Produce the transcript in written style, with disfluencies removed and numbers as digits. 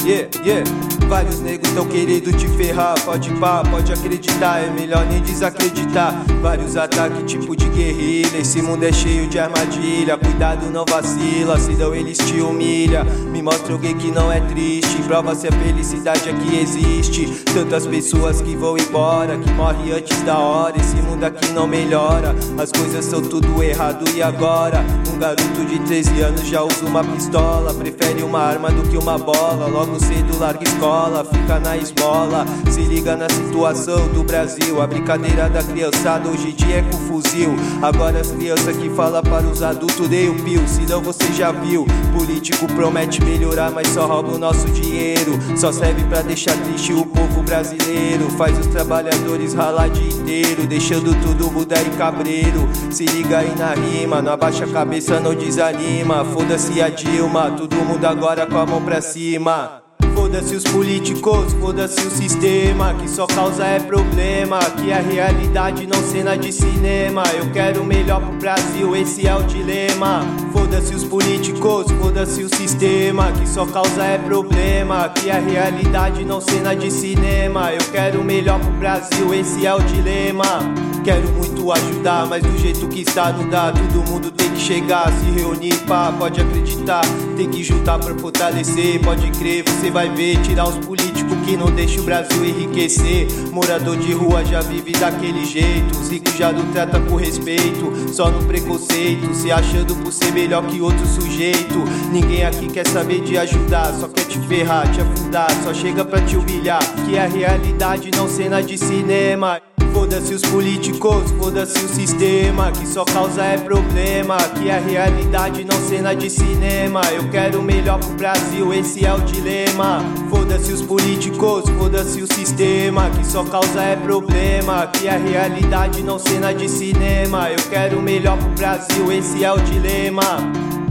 yeah. Vários negros tão querendo te ferrar. Pode pá, pode acreditar, é melhor nem desacreditar. Vários ataques tipo de guerrilha. Esse mundo é cheio de armadilha. Cuidado, não vacila, senão eles te humilham. Me mostra alguém que não é triste. Prova se a felicidade aqui existe. Tantas pessoas que vão embora, que morrem antes da hora. Esse mundo aqui não melhora. As coisas são tudo errado e agora? Um garoto de 13 anos já usa uma pistola. Prefere uma arma do que uma bola. Logo cedo larga escola, fica na esmola. Se liga na situação do Brasil. A brincadeira da criançada hoje em dia é com fuzil. Agora as crianças que falam para os adultos dei o pio, senão você já viu. Político promete melhorar, mas só rouba o nosso dinheiro. Só serve pra deixar triste o povo brasileiro. Faz os trabalhadores ralar o dia inteiro, deixando tudo mudar e cabreiro. Se liga aí na rima, não abaixa a cabeça, não desanima. Foda-se a Dilma, todo mundo agora com a mão pra cima. Foda-se os políticos, foda-se o sistema, que só causa é problema. Aqui é realidade, não cena de cinema. Eu quero o melhor pro Brasil, esse é o dilema. Foda-se os políticos, foda-se o sistema, que só causa é problema. Aqui é realidade, não cena de cinema. Eu quero o melhor pro Brasil, esse é o dilema. Quero muito ajudar, mas do jeito que está não dá. Todo mundo tem que chegar, se reunir, pá, pode acreditar. Tem que juntar pra fortalecer, pode crer, você vai ver. Tirar os políticos que não deixam o Brasil enriquecer. Morador de rua já vive daquele jeito. Os ricos já não tratam com respeito, só no preconceito, se achando por ser melhor que outro sujeito. Ninguém aqui quer saber de ajudar, só quer te ferrar, te afundar, só chega pra te humilhar. Que é a realidade, não cena de cinema. Foda-se os políticos, foda-se o sistema, que só causa é problema. Aqui é a realidade, não cena de cinema. Eu quero o melhor pro Brasil, esse é o dilema. Foda-se os políticos, foda-se o sistema, que só causa é problema. Aqui é a realidade, não cena de cinema. Eu quero o melhor pro Brasil, esse é o dilema.